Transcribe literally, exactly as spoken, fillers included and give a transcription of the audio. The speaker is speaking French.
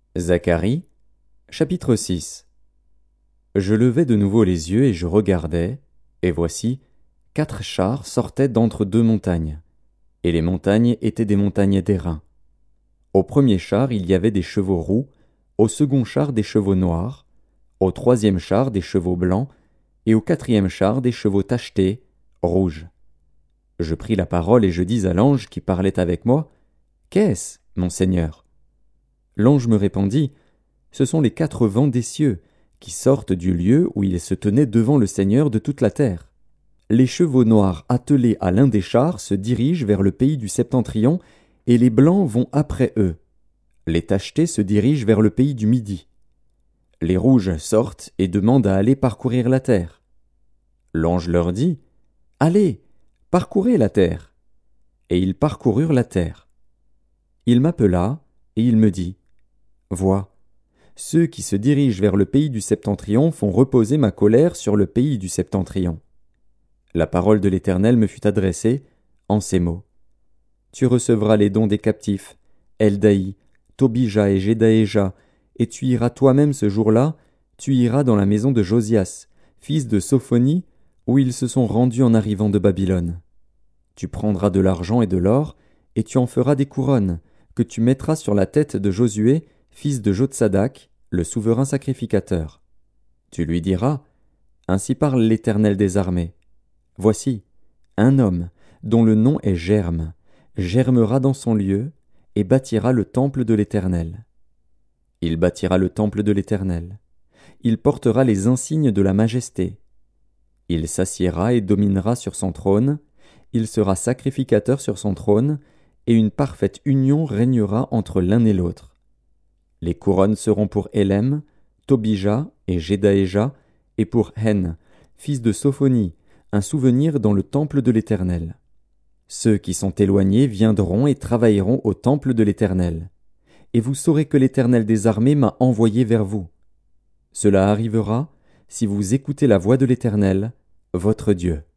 Zacharie, chapitre six. Je levai de nouveau les yeux et je regardai, et voici, quatre chars sortaient d'entre deux montagnes, et les montagnes étaient des montagnes d'airain. Au premier char il y avait des chevaux roux, au second char des chevaux noirs, au troisième char des chevaux blancs, et au quatrième char des chevaux tachetés, rouges. Je pris la parole et je dis à l'ange qui parlait avec moi, « Qu'est-ce, mon Seigneur ?» L'ange me répondit, « Ce sont les quatre vents des cieux, qui sortent du lieu où ils se tenaient devant le Seigneur de toute la terre. Les chevaux noirs attelés à l'un des chars se dirigent vers le pays du septentrion, et les blancs vont après eux. Les tachetés se dirigent vers le pays du midi. Les rouges sortent et demandent à aller parcourir la terre. L'ange leur dit, « Allez, parcourez la terre. » Et ils parcoururent la terre. Il m'appela, et il me dit, « Vois, ceux qui se dirigent vers le pays du septentrion font reposer ma colère sur le pays du septentrion. » La parole de l'Éternel me fut adressée en ces mots. Tu recevras les dons des captifs, Eldaï, Tobija et Jedaéja, et tu iras toi-même ce jour-là, tu iras dans la maison de Josias, fils de Sophonie, où ils se sont rendus en arrivant de Babylone. Tu prendras de l'argent et de l'or, et tu en feras des couronnes, que tu mettras sur la tête de Josué, fils de Jotsadak, le souverain sacrificateur. Tu lui diras, Ainsi parle l'Éternel des armées. Voici, un homme, dont le nom est Germe, germera dans son lieu, et bâtira le temple de l'Éternel. Il bâtira le temple de l'Éternel. Il portera les insignes de la majesté. Il s'assiera et dominera sur son trône, il sera sacrificateur sur son trône, et une parfaite union régnera entre l'un et l'autre. Les couronnes seront pour Élem, Tobija et Jedaéja, et pour Hen, fils de Sophonie, un souvenir dans le temple de l'Éternel. Ceux qui sont éloignés viendront et travailleront au temple de l'Éternel. Et vous saurez que l'Éternel des armées m'a envoyé vers vous. Cela arrivera si vous écoutez la voix de l'Éternel, votre Dieu.